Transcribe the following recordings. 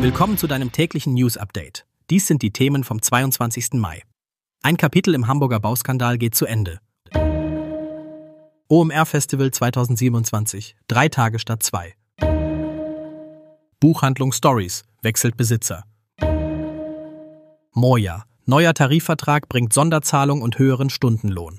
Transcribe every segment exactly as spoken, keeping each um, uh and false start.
Willkommen zu deinem täglichen News-Update. Dies sind die Themen vom zweiundzwanzigsten Mai. Ein Kapitel im Hamburger Bauskandal geht zu Ende. O M R-Festival zweitausendsiebenundzwanzig, drei Tage statt zwei. Buchhandlung Stories, wechselt Besitzer. Moja, neuer Tarifvertrag bringt Sonderzahlung und höheren Stundenlohn.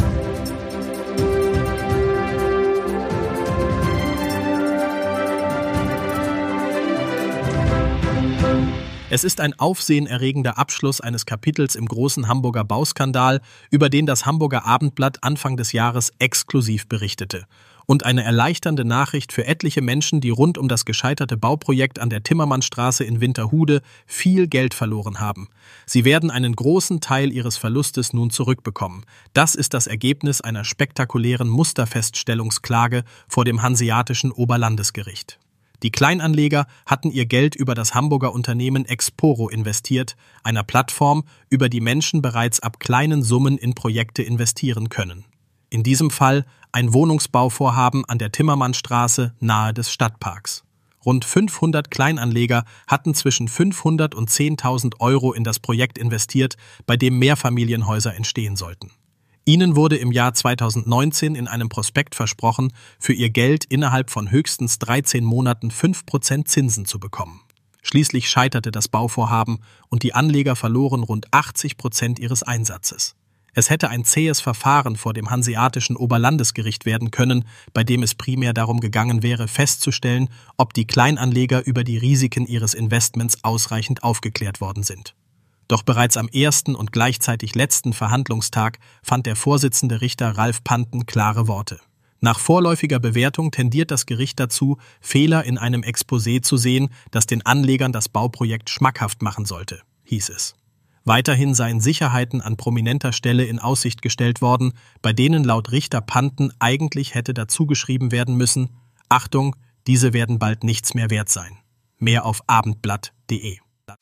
Es ist ein aufsehenerregender Abschluss eines Kapitels im großen Hamburger Bauskandal, über den das Hamburger Abendblatt Anfang des Jahres exklusiv berichtete. Und eine erleichternde Nachricht für etliche Menschen, die rund um das gescheiterte Bauprojekt an der Timmermannstraße in Winterhude viel Geld verloren haben. Sie werden einen großen Teil ihres Verlustes nun zurückbekommen. Das ist das Ergebnis einer spektakulären Musterfeststellungsklage vor dem Hanseatischen Oberlandesgericht. Die Kleinanleger hatten ihr Geld über das Hamburger Unternehmen Exporo investiert, einer Plattform, über die Menschen bereits ab kleinen Summen in Projekte investieren können. In diesem Fall ein Wohnungsbauvorhaben an der Timmermannstraße nahe des Stadtparks. Rund fünfhundert Kleinanleger hatten zwischen fünfhundert und zehntausend Euro in das Projekt investiert, bei dem Mehrfamilienhäuser entstehen sollten. Ihnen wurde im Jahr zweitausendneunzehn in einem Prospekt versprochen, für ihr Geld innerhalb von höchstens dreizehn Monaten fünf Prozent Zinsen zu bekommen. Schließlich scheiterte das Bauvorhaben und die Anleger verloren rund achtzig Prozent ihres Einsatzes. Es hätte ein zähes Verfahren vor dem Hanseatischen Oberlandesgericht werden können, bei dem es primär darum gegangen wäre, festzustellen, ob die Kleinanleger über die Risiken ihres Investments ausreichend aufgeklärt worden sind. Doch bereits am ersten und gleichzeitig letzten Verhandlungstag fand der Vorsitzende Richter Ralf Panten klare Worte. Nach vorläufiger Bewertung tendiert das Gericht dazu, Fehler in einem Exposé zu sehen, das den Anlegern das Bauprojekt schmackhaft machen sollte, hieß es. Weiterhin seien Sicherheiten an prominenter Stelle in Aussicht gestellt worden, bei denen laut Richter Panten eigentlich hätte dazugeschrieben werden müssen: Achtung, diese werden bald nichts mehr wert sein. Mehr auf abendblatt punkt de.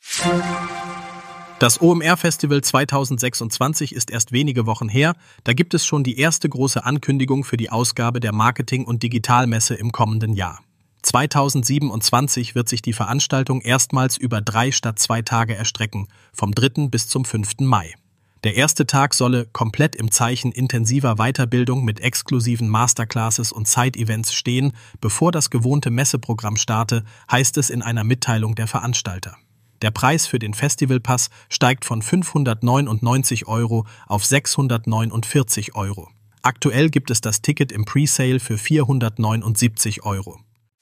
Das O M R-Festival zweitausendsechsundzwanzig ist erst wenige Wochen her, da gibt es schon die erste große Ankündigung für die Ausgabe der Marketing- und Digitalmesse im kommenden Jahr. zweitausendsiebenundzwanzig wird sich die Veranstaltung erstmals über drei statt zwei Tage erstrecken, vom dritten bis zum fünften Mai. Der erste Tag solle komplett im Zeichen intensiver Weiterbildung mit exklusiven Masterclasses und Side-Events stehen, bevor das gewohnte Messeprogramm starte, heißt es in einer Mitteilung der Veranstalter. Der Preis für den Festivalpass steigt von fünfhundertneunundneunzig Euro auf sechshundertneunundvierzig Euro. Aktuell gibt es das Ticket im Presale für vierhundertneunundsiebzig Euro.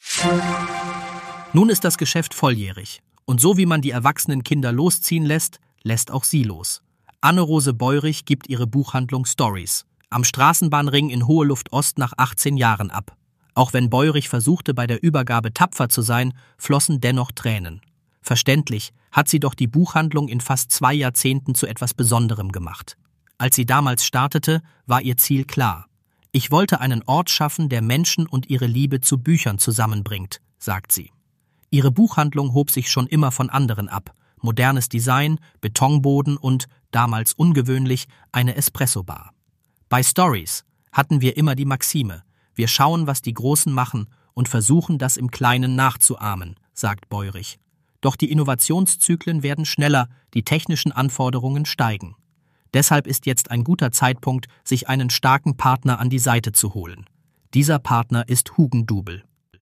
Nun ist das Geschäft volljährig. Und so wie man die erwachsenen Kinder losziehen lässt, lässt auch sie los. Anne-Rose Beurich gibt ihre Buchhandlung Stories am Straßenbahnring in Hohe Luft Ost nach achtzehn Jahren ab. Auch wenn Beurich versuchte, bei der Übergabe tapfer zu sein, flossen dennoch Tränen. Verständlich hat sie doch die Buchhandlung in fast zwei Jahrzehnten zu etwas Besonderem gemacht. Als sie damals startete, war ihr Ziel klar. Ich wollte einen Ort schaffen, der Menschen und ihre Liebe zu Büchern zusammenbringt, sagt sie. Ihre Buchhandlung hob sich schon immer von anderen ab. Modernes Design, Betonboden und, damals ungewöhnlich, eine Espresso-Bar. Bei Stories hatten wir immer die Maxime: Wir schauen, was die Großen machen und versuchen, das im Kleinen nachzuahmen, sagt Beurich. Doch die Innovationszyklen werden schneller, die technischen Anforderungen steigen. Deshalb ist jetzt ein guter Zeitpunkt, sich einen starken Partner an die Seite zu holen. Dieser Partner ist Hugendubel.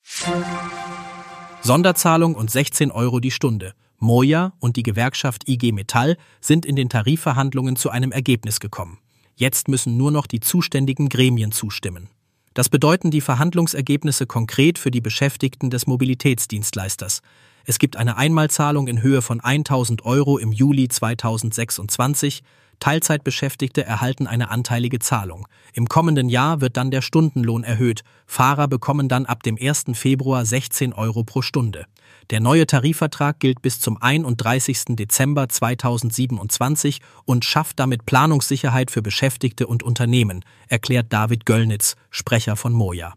Sonderzahlung und sechzehn Euro die Stunde. Moja und die Gewerkschaft I G Metall sind in den Tarifverhandlungen zu einem Ergebnis gekommen. Jetzt müssen nur noch die zuständigen Gremien zustimmen. Das bedeuten die Verhandlungsergebnisse konkret für die Beschäftigten des Mobilitätsdienstleisters. Es gibt eine Einmalzahlung in Höhe von eintausend Euro im Juli zweitausendsechsundzwanzig. Teilzeitbeschäftigte erhalten eine anteilige Zahlung. Im kommenden Jahr wird dann der Stundenlohn erhöht. Fahrer bekommen dann ab dem ersten Februar sechzehn Euro pro Stunde. Der neue Tarifvertrag gilt bis zum einunddreißigsten Dezember zweitausendsiebenundzwanzig und schafft damit Planungssicherheit für Beschäftigte und Unternehmen, erklärt David Göllnitz, Sprecher von Moja.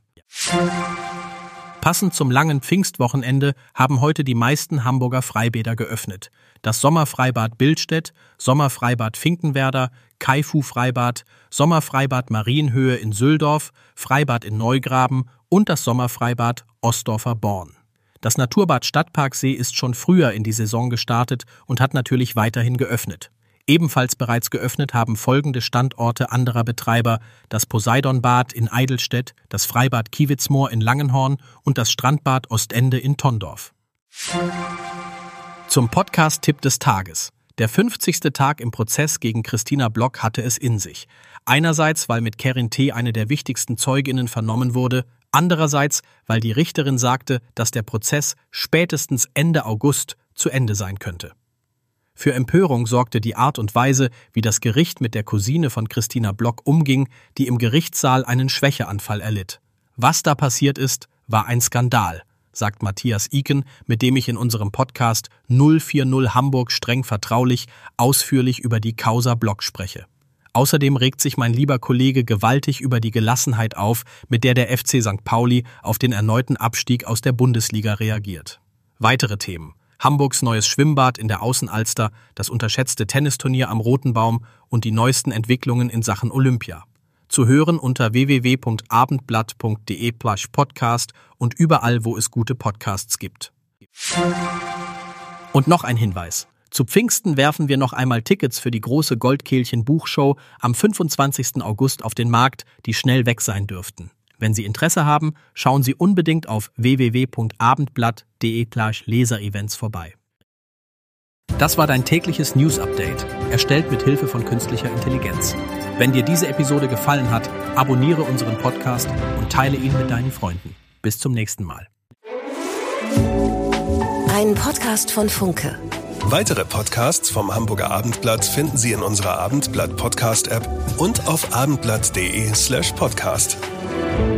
Passend zum langen Pfingstwochenende haben heute die meisten Hamburger Freibäder geöffnet. Das Sommerfreibad Billstedt, Sommerfreibad Finkenwerder, Kaifu-Freibad, Sommerfreibad Marienhöhe in Süldorf, Freibad in Neugraben und das Sommerfreibad Ostdorfer Born. Das Naturbad Stadtparksee ist schon früher in die Saison gestartet und hat natürlich weiterhin geöffnet. Ebenfalls bereits geöffnet haben folgende Standorte anderer Betreiber: das Poseidonbad in Eidelstedt, das Freibad Kiewitzmoor in Langenhorn und das Strandbad Ostende in Tondorf. Zum Podcast-Tipp des Tages. Der fünfzigste Tag im Prozess gegen Christina Block hatte es in sich. Einerseits, weil mit Kerin T. eine der wichtigsten Zeuginnen vernommen wurde, andererseits, weil die Richterin sagte, dass der Prozess spätestens Ende August zu Ende sein könnte. Für Empörung sorgte die Art und Weise, wie das Gericht mit der Cousine von Christina Block umging, die im Gerichtssaal einen Schwächeanfall erlitt. Was da passiert ist, war ein Skandal, sagt Matthias Iken, mit dem ich in unserem Podcast null vier null Hamburg streng vertraulich ausführlich über die Causa Block spreche. Außerdem regt sich mein lieber Kollege gewaltig über die Gelassenheit auf, mit der der F C Sankt Pauli auf den erneuten Abstieg aus der Bundesliga reagiert. Weitere Themen: Hamburgs neues Schwimmbad in der Außenalster, das unterschätzte Tennisturnier am Roten Baum und die neuesten Entwicklungen in Sachen Olympia. Zu hören unter w w w punkt abendblatt punkt de slash podcast und überall, wo es gute Podcasts gibt. Und noch ein Hinweis. Zu Pfingsten werfen wir noch einmal Tickets für die große Goldkehlchen-Buchshow am fünfundzwanzigsten August auf den Markt, die schnell weg sein dürften. Wenn Sie Interesse haben, schauen Sie unbedingt auf w w w punkt abendblatt punkt de slash leserevents vorbei. Das war dein tägliches News-Update, erstellt mit Hilfe von künstlicher Intelligenz. Wenn dir diese Episode gefallen hat, abonniere unseren Podcast und teile ihn mit deinen Freunden. Bis zum nächsten Mal. Ein Podcast von Funke. Weitere Podcasts vom Hamburger Abendblatt finden Sie in unserer Abendblatt Podcast-App und auf abendblatt punkt de slash podcast.